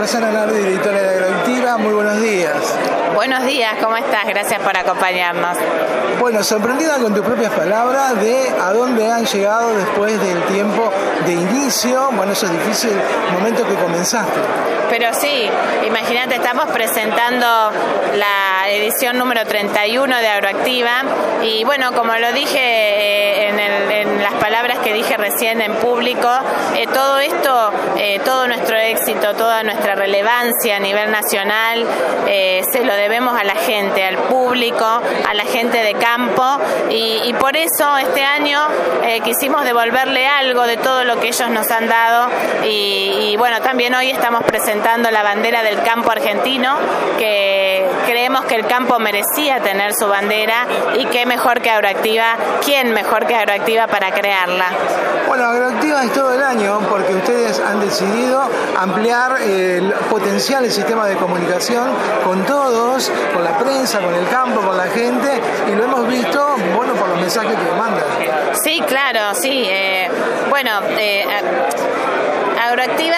Rosana Nardi, directora de Agroactiva, muy buenos días. Buenos días, ¿cómo estás? Gracias por acompañarnos. Bueno, sorprendida con tus propias palabras de a dónde han llegado después del tiempo de inicio, bueno, esos difíciles momentos que comenzaste. Pero sí, imagínate, estamos presentando la edición número 31 de Agroactiva y bueno, como lo dije en las palabras que dije recién en público, todo esto, todo nuestro éxito, toda nuestra relevancia a nivel nacional, se lo debemos a la gente, al público, a la gente de campo y por eso este año quisimos devolverle algo de todo lo que ellos nos han dado y bueno, también hoy estamos presentando la bandera del campo argentino, que creemos que el campo merecía tener su bandera y qué mejor que Agroactiva, quién mejor que Agroactiva para crearla. Bueno, Agroactiva es todo el año porque ustedes han decidido ampliar el potencial del sistema de comunicación con todos, con la prensa, con el campo, con la gente, y lo hemos visto, bueno, por los mensajes que mandan. Sí, claro, sí. Agroactiva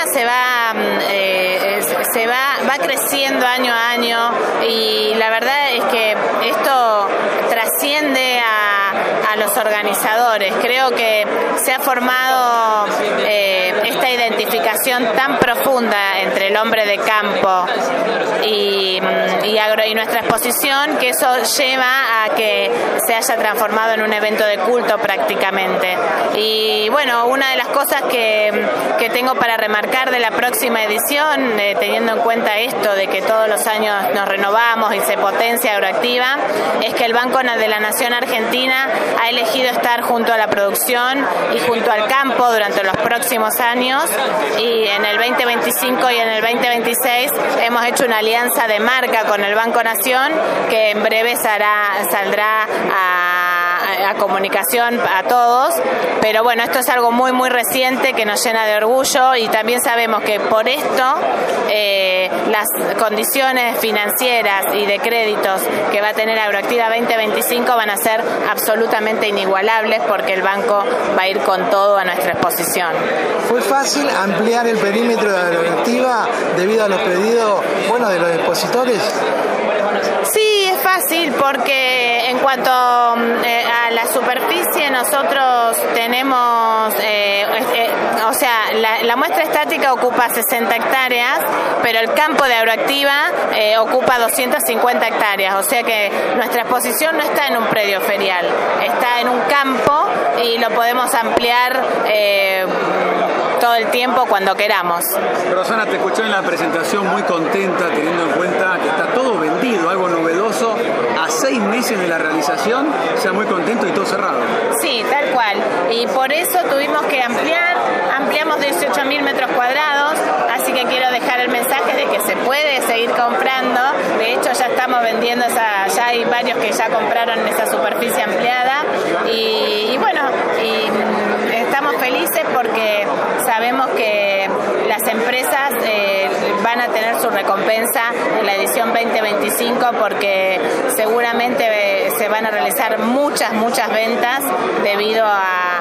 va creciendo año a año y la verdad es que esto trasciende a los organizadores. Creo que se ha formado esta identificación tan profunda entre el hombre de campo y nuestra exposición, que eso lleva a que se haya transformado en un evento de culto prácticamente. Y bueno, una de las cosas que tengo para remarcar de la próxima edición, teniendo en cuenta esto de que todos los años nos renovamos y se potencia Agroactiva, es que el Banco de la Nación Argentina ha elegido estar junto a la producción y junto al campo durante los próximos años, y en el 2025 y en el 2026 hemos hecho una alianza de marca con el Banco Nación que en breve saldrá a comunicación a todos, pero bueno, esto es algo muy muy reciente que nos llena de orgullo y también sabemos que por esto las condiciones financieras y de créditos que va a tener Agroactiva 2025 van a ser absolutamente inigualables porque el banco va a ir con todo a nuestra exposición. ¿Fue fácil ampliar el perímetro de Agroactiva debido a los pedidos, bueno, de los expositores? Sí, es fácil porque en cuanto a la superficie nosotros tenemos, la muestra estática ocupa 60 hectáreas, pero el campo de Agroactiva ocupa 250 hectáreas, o sea que nuestra exposición no está en un predio ferial, está en un campo y lo podemos ampliar todo el tiempo cuando queramos. Rosana, te escuché en la presentación muy contenta, teniendo en cuenta que está todo vendido, algo novedoso, a 6 meses de la realización, o sea, muy contento y todo cerrado. Sí, tal cual, y por eso tuvimos que ampliamos 18.000 metros cuadrados, así que quiero dejar el mensaje de que se puede seguir comprando. De hecho ya estamos vendiendo ya hay varios que ya compraron esa superficie ampliada y bueno, estamos felices porque sabemos que las empresas van a tener su recompensa en la edición 2025 porque seguramente se van a realizar muchas ventas debido a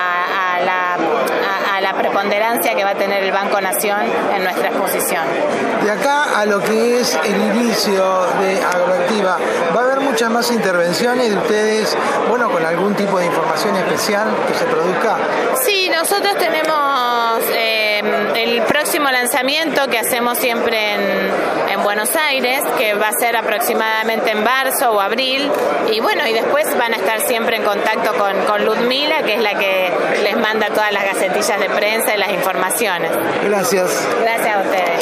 la preponderancia que va a tener el Banco Nación en nuestra exposición. De acá a lo que es el inicio de Agroactiva, ¿va a haber muchas más intervenciones de ustedes, bueno, con algún tipo de información especial que se produzca? Sí, nosotros tenemos el próximo lanzamiento que hacemos siempre en Buenos Aires, que va a ser aproximadamente en marzo o abril, y bueno, y después van a estar siempre en contacto con Ludmila, que es la que les manda todas las gacetillas de prensa y las informaciones. Gracias. Gracias a ustedes.